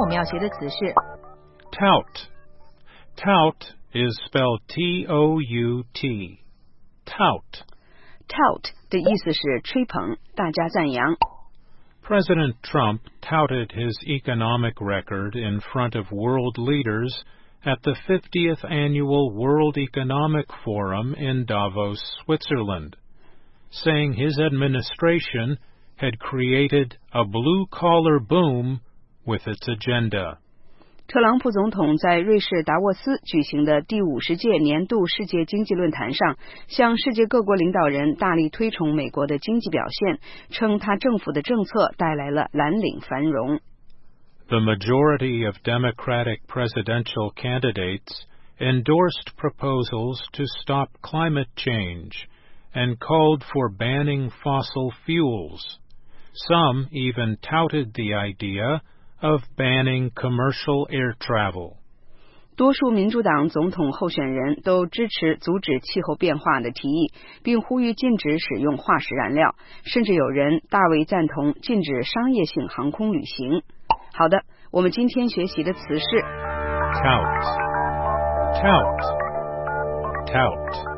我们要学的词是 Tout. Tout is spelled T-O-U-T. Tout. Tout 的意思是吹捧，大家赞扬。 President Trump touted his economic record in front of world leaders at the 50th Annual World Economic Forum in Davos, Switzerland, saying his administration had created a blue-collar boom with its agenda. 特朗普总统在瑞士达沃斯举行的第50届年度世界经济论坛上，向世界各国领导人大力推崇美国的经济表现，称他政府的政策带来了蓝领繁荣。 The majority of Democratic presidential candidates endorsed proposals to stop climate change and called for banning fossil fuels. Some even touted the idea of banning commercial air travel. 多数民主党总统候选人都支持阻止气候变化的提议，并呼吁禁止使用化石燃料，甚至有人大为赞同禁止商业性航空旅行。好的，我们今天学习的词是 Tout. Tout. Tout.